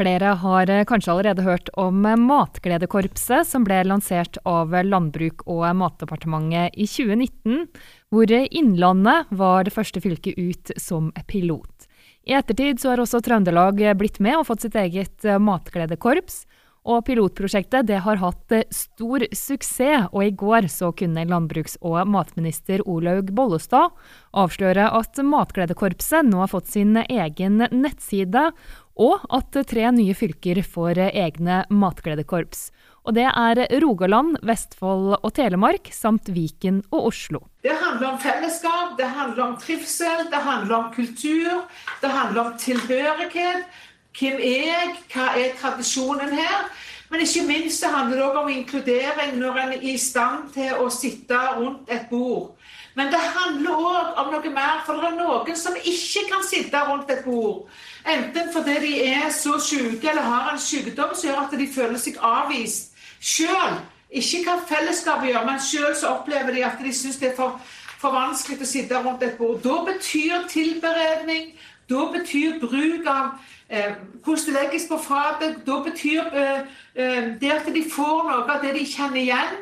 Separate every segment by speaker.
Speaker 1: Flere har kanskje allerede hørt om Matgledekorpset som ble lansert av Landbruk- og matdepartementet i 2019, hvor Innlandet var det første fylket ut som pilot. I ettertid så har også Trøndelag blitt med og fått sitt eget Matgledekorps, og pilotprosjektet det har hatt stor suksess, og i går så kunne landbruks- og matminister Olaug Bollestad avsløre at Matgledekorpset nå har fått sin egen nettside, og at 3 nye fylker får egne matgledekorps. Og det er Rogaland, Vestfold og Telemark, samt Viken og Oslo.
Speaker 2: Det handler om fellesskap, det handler om trivsel, det handler om kultur, det handler om tilhørighet. Hvem er jeg? Hva er tradisjonen her? Men ikke minst så handler det også om inkludering når en er i stand til å sitte rundt et bord. Men det handler også om noe mer, for det er noen som ikke kan sitte rundt et bord. Enten fordi de er så syke eller har en sykdom som gjør at de føler seg avvist selv. Ikke hva fellesskapet gjør, men selv så opplever de at de synes det er for vanskelig å sitte rundt et bord. Da betyr tilberedning, da betyr bruk av hvordan det legges på fatet, da betyr det at de får noe av det de kjenner igjen,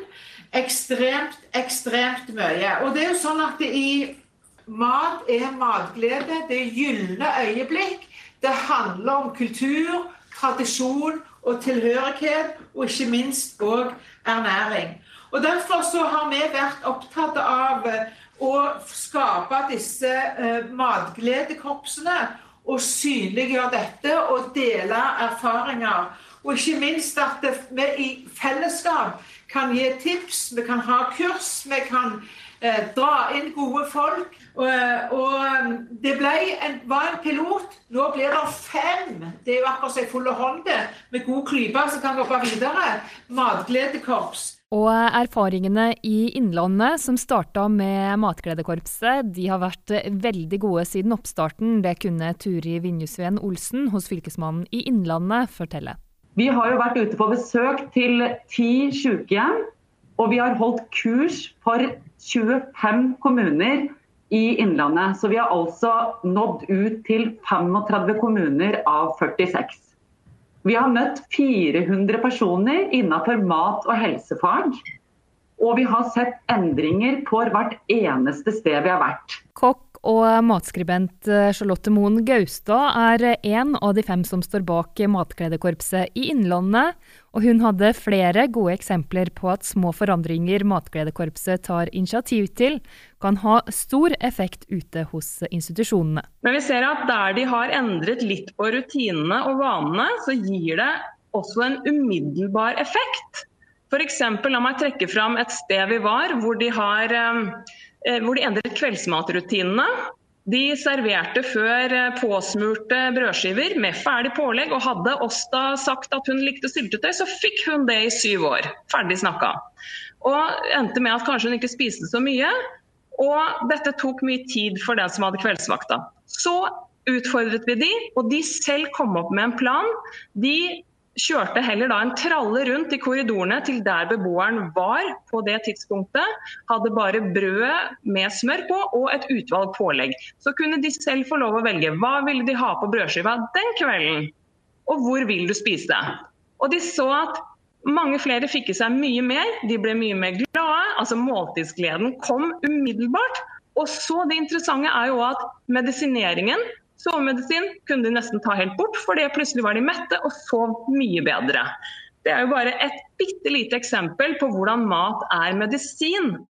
Speaker 2: ekstremt mye. Og det er jo sånn at mat er matglede, det er gylne øyeblikk, det handler om kultur, tradisjon og tilhørighet, og ikke minst også ernæring. Og derfor så har vi vært opptatt av å skape disse matgledekorpsene, og synliggjøre dette og dele erfaringer. Og ikke minst at vi i fellesskap kan gi tips, vi kan ha kurs, vi kan dra inn gode folk. Og det var en pilot, nå blir det 5. Det er jo akkurat så fulle hånd med god klype som kan gå videre. Matgledekorps.
Speaker 1: Og erfaringene i Innlandet som startet med Matgledekorpset, de har vært veldig gode siden oppstarten. Det kunne Turi Vinjusveen Olsen hos fylkesmannen i Innlandet fortelle.
Speaker 3: Vi har jo vært ute på besøk til 10 sykehjem, og vi har holdt kurs for 25 kommuner i Innlandet. Så vi har altså nådd ut til 35 kommuner av 46. Vi har møtt 400 personer innenfor mat- og helsefag, og vi har sett endringer på hvert eneste sted vi har vært.
Speaker 1: Kokk og matskribent Charlotte Moen Gaustad er en av de 5 som står bak Matgledekorpset i Innlandet, og hun hadde flere gode eksempler på at små forandringer Matgledekorpset tar initiativ til, kan ha stor effekt ute hos institusjonene.
Speaker 4: Men vi ser at der de har endret litt på rutinene og vanene, så gir det også en umiddelbar effekt. For eksempel, la meg trekke fram et sted vi var, hvor de endret kveldsmatrutinene. De serverte før påsmurte brødskiver med ferdig pålegg, og hadde Åsta sagt at hun likte syltetøy, så fikk hun det i 7 år. Ferdig snakka. Og endte med at kanskje hun ikke spiste så mye, og dette tok mye tid for den som hadde kveldsvakta. Så utfordret vi de, og de selv kom opp med en plan. De kjørte heller da en tralle rundt i korridorene til der beboeren var på det tidspunktet, hadde bare brød med smør på og et utvalg pålegg. Så kunne de selv få lov å velge hva ville de ha på brødskiva den kvelden, og hvor vil du spise. Og de så at mange flere fikk i seg mye mer, de ble mye mer glade, altså måltidsgleden kom umiddelbart. Og så det interessante er jo at medisineringen, sovemedisin kunne de nesten ta helt bort, fordi plutselig var de mette og sov mye bedre. Det er jo bare et bitte lite eksempel på hvordan mat er medisin.